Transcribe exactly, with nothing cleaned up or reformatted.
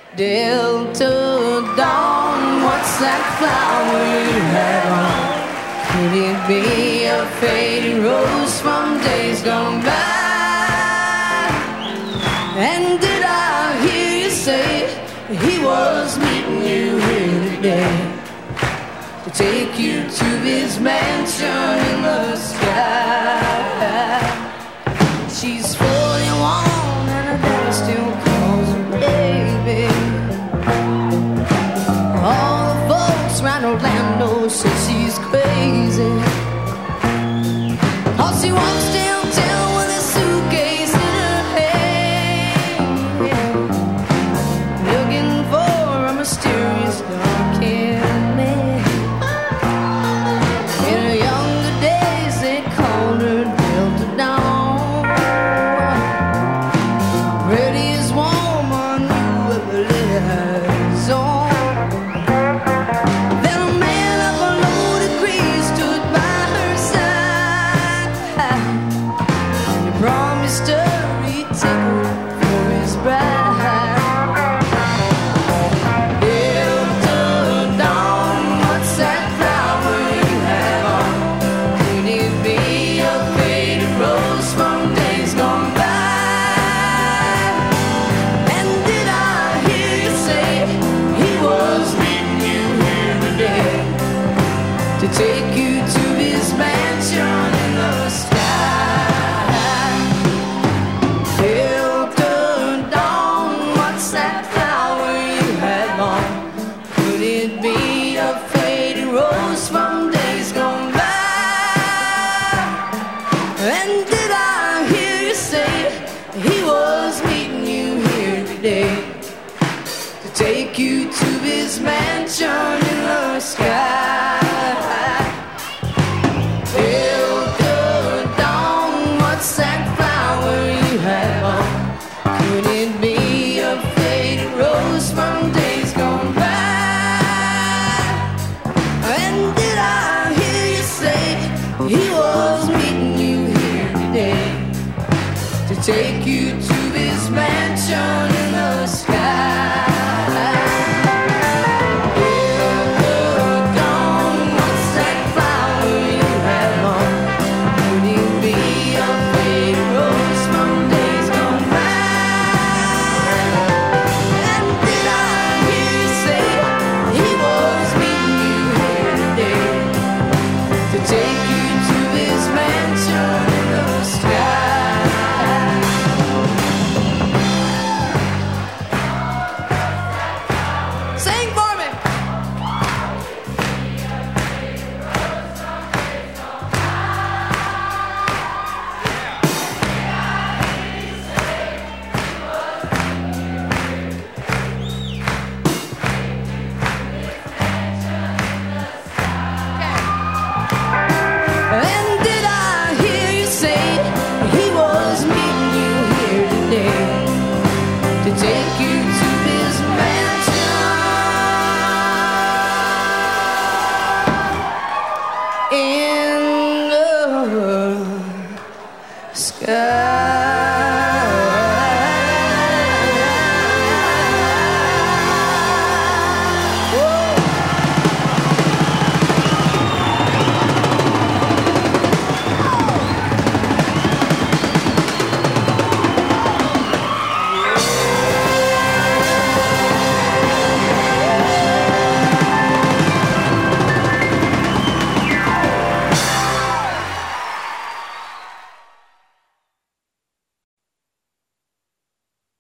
Delta Dawn, what's that flower you had on? Could it be a faded rose from days gone by? And did I hear you say he was meeting you here today to take you to his mansion in the sky? She's forty-one and her daddy still calls her baby. All the folks round Orlando say she's crazy. Oh, she walks downtown with a suitcase in her hand, looking for a mysterious dark-haired man. In her younger days they called her Delta Dawn, prettiest woman you ever lived on. Then a man of a loaded creed stood by her side. He promised her he'd take her for his bride. Delta Dawn, what's that flower you have on? Could it be a faded rose from days gone by? And did I hear you say he was meeting you here today to take you to his mansion in the sky? Delta Dawn, what's that flower you had on? Could it be a faded rose from days gone by? And did I hear you say he was meeting you here today to take you to his mansion in the sky? Delta Dawn, what's that flower you have on? Could it be a faded rose from days gone by? And did I hear you say he was meeting you here today to take you to his mansion in the sky? Delta Dawn, what's that flower you have on? Could it be a faded rose from days gone by? And did I hear you say he was meeting you here today to take you to his mansion in the sky? Sing for me. And did I hear you say he was meeting you here today to take you to